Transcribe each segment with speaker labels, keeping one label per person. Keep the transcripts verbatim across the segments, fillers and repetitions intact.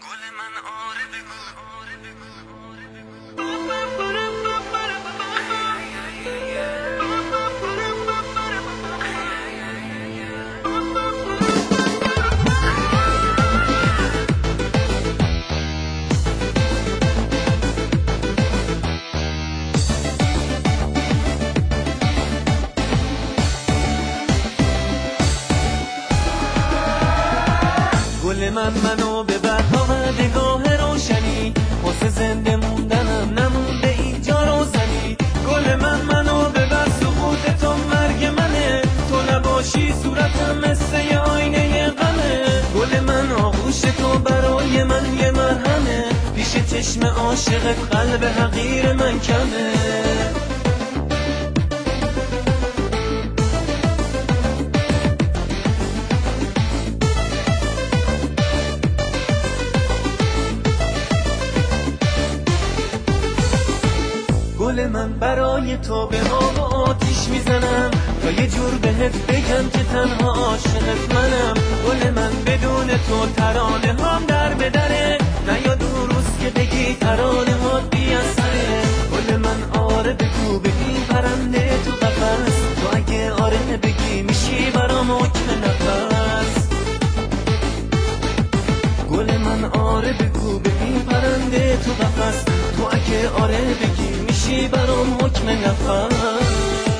Speaker 1: گل من آره بگو آره بگو آره بگو گل من منو ببر آمدگاه روشنی واسه زنده موندنم نمونده اینجا روزنی. گل من منو ببر سقوط تو مرگ منه، تو نباشی صورتم مثل یه آینه غمه. گل من آغوش تو برای من یه مرهمه، پیش چشم عاشقت قلب حقیر من کمه. گل من برای تو به آب و آتیش میزنم تا یه جور بهت بگم که تنها عاشقت منم. گل من بدون تو ترانه هم در بدره، نه یا دو روز که بگی ترانه ها بی اثره. گل من آره بگو بگی پرنده تو قفس، تو اگه آره بگی میشی برام حکم نفس. گل من آره بگو بگی پرنده تو قفس، تو اگه آره بگی میشی برام حکم نفس.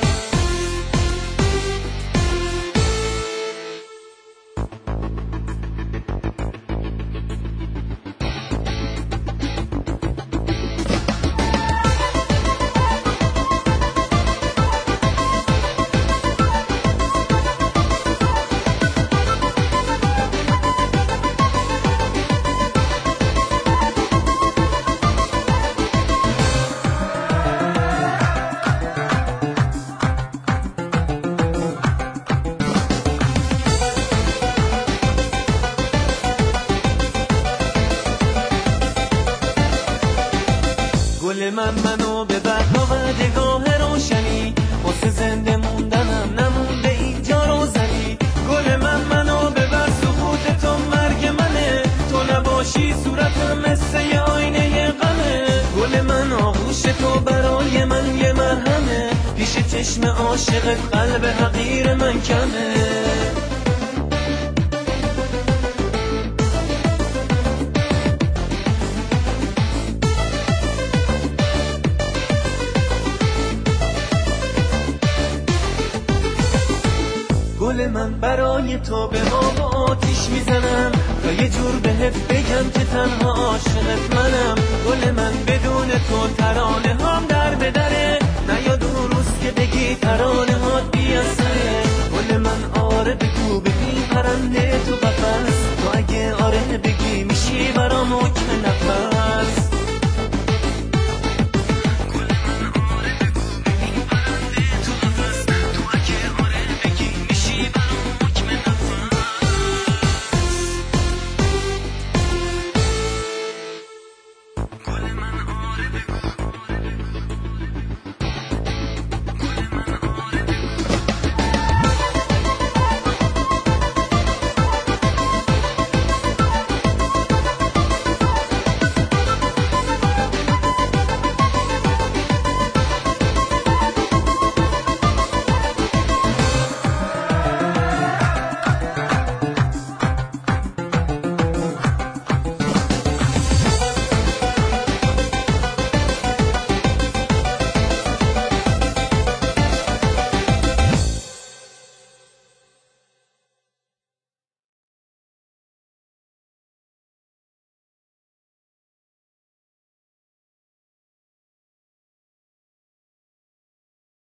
Speaker 1: گل من منو ببر آمدگاه روشنی واسه زنده موندنم نمونده اینجا روزنی. گل من منو ببر سقوط تو مرگ منه، تو نباشی صورتم مثل یه آینه غمه. گل من آغوش تو برای من یه مرهمه، پیش چشم عاشقت قلب حقیر من کمه. گل من برای تو به آب و آتیش میزنم تا یه جور بهت بگم که تنها عاشقت منم. گل من بدون تو ترانه هم در بدره، نه یا دو روز که بگی ترانه ها بی اثره. گل من آره بگو بگی پرنده تو قفس، تو اگه آره